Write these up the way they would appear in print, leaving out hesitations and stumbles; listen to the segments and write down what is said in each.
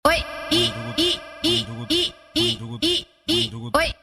Oi, oi,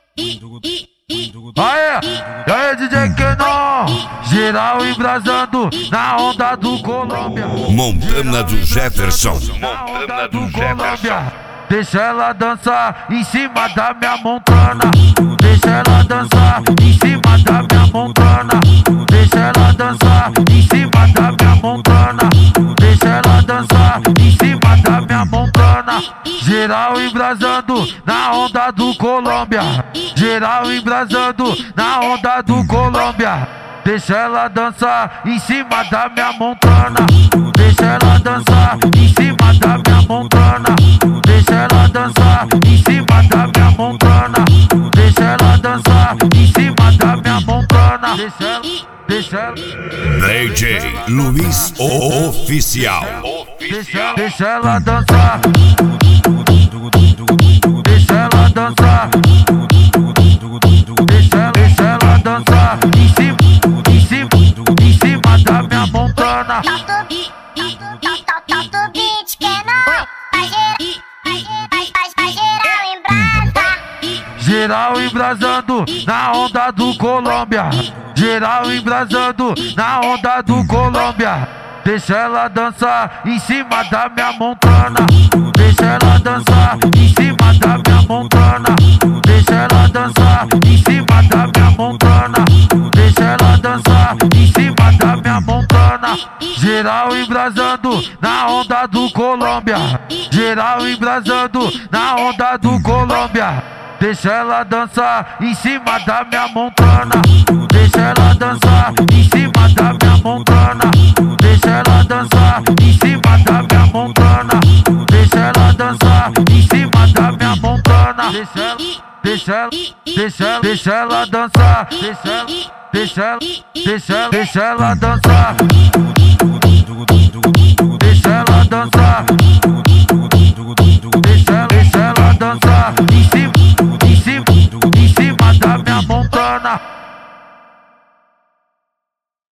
Aê, e aí DJ Kenon, geral embrasando na onda do Colômbia. Montana do Jefferson. Na onda do Colômbia. Deixa ela dançar em cima da minha montana. Deixa ela dançar em cima da minha montana. Deixa ela dançar em cima da minha montana. Deixa ela dançar em cima da minha montana. Geral embrasando na onda do Colômbia. Geral embrasando na onda do Colômbia. Deixa ela dançar em cima da minha montana. Deixa ela dançar em cima da minha montana. Deixa ela dançar em cima da minha montana. Deixa ela dançar em cima da minha montana. Deixa ela. DJ Luiz Oficial. Deixa ela dançar. Deixa ela dançar. Deixa ela dançar em cima da minha montana. Solta o beat, Kenon. Faz geral embrasa. Geral embrasando na onda do Colômbia. Geral embrasando na onda do Colômbia. Deixa ela dançar em cima da minha montana. Deixa ela dançar em cima da minha montana. Deixa ela dançar em cima da minha montana. Deixa ela dançar em cima da minha montana. Geral embrasando na onda do Colômbia. Geral embrasando na onda do Colômbia. Deixa ela dançar em cima da minha montana. Deixa ela dançar em cima da minha montana. Deixa ela dançar em cima da minha montana. Deixa ela dançar em cima da minha montana. Deixa ela dançar. Deixa ela dançar.